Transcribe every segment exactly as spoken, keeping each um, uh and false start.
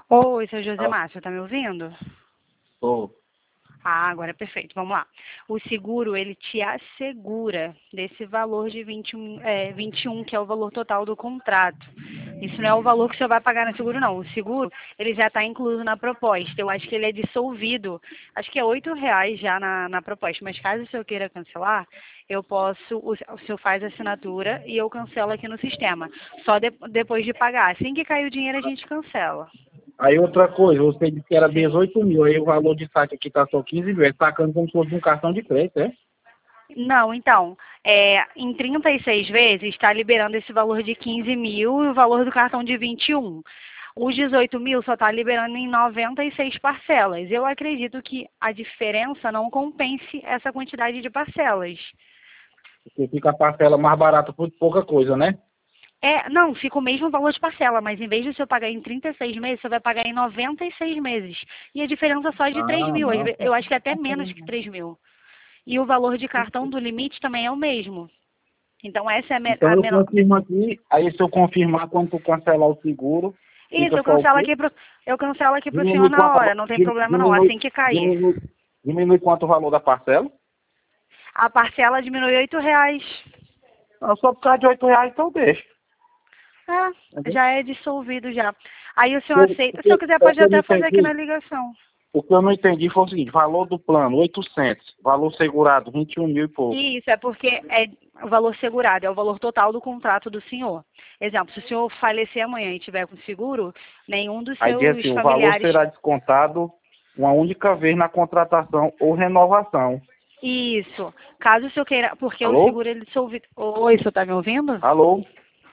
Oi, seu José Ah, Márcio, tá me ouvindo? tô. Ah, agora é perfeito, vamos lá. O seguro, ele te assegura desse valor de vinte e um, é, vinte e um, que é o valor total do contrato. Isso não é o valor que o senhor vai pagar no seguro, não. O seguro, ele já está incluso na proposta. Eu acho que ele é dissolvido. Acho que é oito reais já na, na proposta. Mas caso o senhor queira cancelar, eu posso, o, o senhor faz a assinatura e eu cancelo aqui no sistema. Só de- depois de pagar. Assim que cair o dinheiro, a gente cancela. Aí outra coisa, você disse que era Sim. dezoito mil, aí o valor de saque aqui tá só quinze mil, é sacando como se fosse um cartão de crédito, é? Não, então, é, em trinta e seis vezes está liberando esse valor de quinze mil e o valor do cartão de vinte e um. Os dezoito mil só está liberando em noventa e seis parcelas. Eu acredito que a diferença não compense essa quantidade de parcelas. Porque fica a parcela mais barata por pouca coisa, né? É, não, fica o mesmo valor de parcela, mas em vez de você pagar em trinta e seis meses, você vai pagar em noventa e seis meses. E a diferença só é de três Ah, mil, às não. ve- eu acho que é até menos que três mil. E o valor de cartão do limite também é o mesmo. Então essa é a me- Então a eu menor. confirmo aqui, aí se eu confirmar quando tu cancelar o seguro, Isso, fica eu só o cancelo quê? aqui pro, eu cancelo aqui pro senhor Diminui na quanto, hora, não tem di- problema não, diminui, assim que cair. diminui, diminui quanto o valor da parcela? A parcela diminui oito reais. Não, só por causa de oito reais, então deixa. É, Entendeu? já é dissolvido já. Aí o senhor Porque, aceita, se eu porque, quiser é pode que eu não até fazer aqui na entendi. ligação. O que eu não entendi foi o seguinte, valor do plano, oitocentos, valor segurado, vinte e um mil e pouco. E isso é porque é o valor segurado, é o valor total do contrato do senhor. Exemplo, se o senhor falecer amanhã e tiver com seguro, nenhum dos Aí diz seus assim, o valor familiares. será descontado uma única vez na contratação ou renovação. Isso. Caso o senhor queira, porque o Alô? seguro ele dissolvido. Oi, o senhor tá me ouvindo? Alô?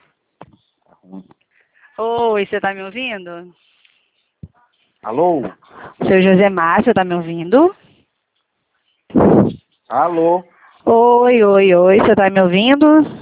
Oi, você tá me ouvindo? Alô? Seu José Márcio, tá me ouvindo? Alô? Oi, oi, oi, você tá me ouvindo?